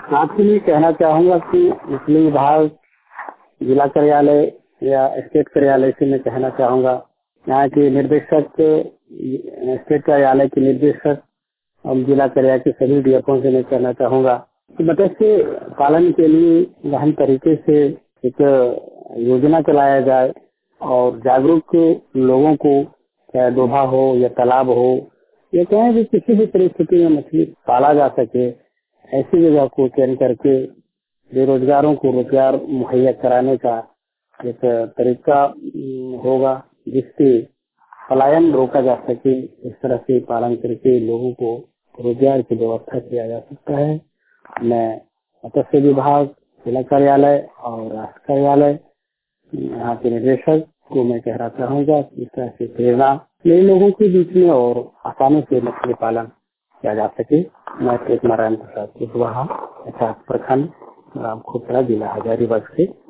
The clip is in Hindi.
साथ ही कहना चाहूंगा कि मछली विभाग जिला कार्यालय या स्टेट कार्यालय से मैं कहना चाहूंगा, यहाँ के निर्देशक, स्टेट कार्यालय के निर्देशक और जिला कार्यालय के सभी डीएफओ से मैं कहना चाहूंगा कि मत्स्य पालन के लिए गहन तरीके से एक योजना चलाया जाए और जागरूक लोगों को, चाहे डोभा हो या तालाब हो या कहीं भी किसी भी परिस्थिति में मछली पाला जा सके, ऐसी जगह को चयन करके बेरोजगारों को रोजगार मुहैया कराने का एक तरीका होगा, जिससे पलायन रोका जा सके। इस तरह से पालन करके लोगों को रोजगार की व्यवस्था किया जा सकता है। मैं मत्स्य विभाग, जिला कार्यालय और राष्ट्र कार्यालय, यहाँ के निदेशक को मैं कहना चाहूंगा कि इस तरह से प्रेरणा नए लोगों के बीच में और आसानी से मछली पालन किया जा सके। मैं नारायण प्रसाद कुशवाहा, प्रखंड रामखोसरा, जिला हजारीबाग से